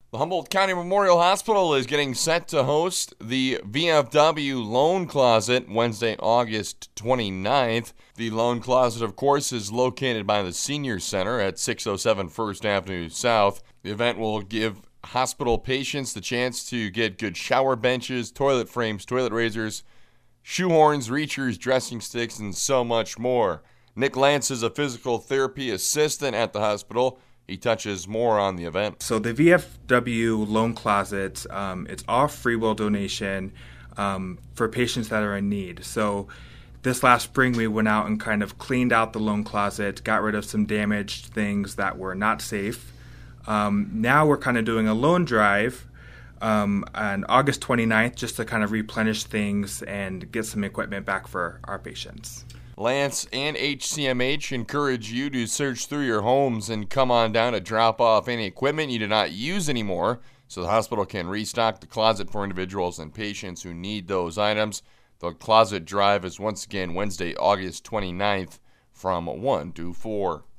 The Humboldt County Memorial Hospital is getting set to host the VFW Loan Closet Wednesday, August 29th. The Loan Closet, of course, is located by the Senior Center at 607 First Avenue South. The event will give hospital patients the chance to get good shower benches, toilet frames, toilet razors, shoehorns, reachers, dressing sticks, and so much more. Nick Lance is a physical therapy assistant at the hospital. He touches more on the event. So the VFW Loan Closet, it's all free will donation for patients that are in need. So this last spring we went out and kind of cleaned out the loan closet, got rid of some damaged things that were not safe. Now we're kind of doing a loan drive on August 29th just to kind of replenish things and get some equipment back for our patients. Lance and HCMH encourage you to search through your homes and come on down to drop off any equipment you do not use anymore so the hospital can restock the closet for individuals and patients who need those items. The closet drive is once again Wednesday, August 29th from 1 to 4.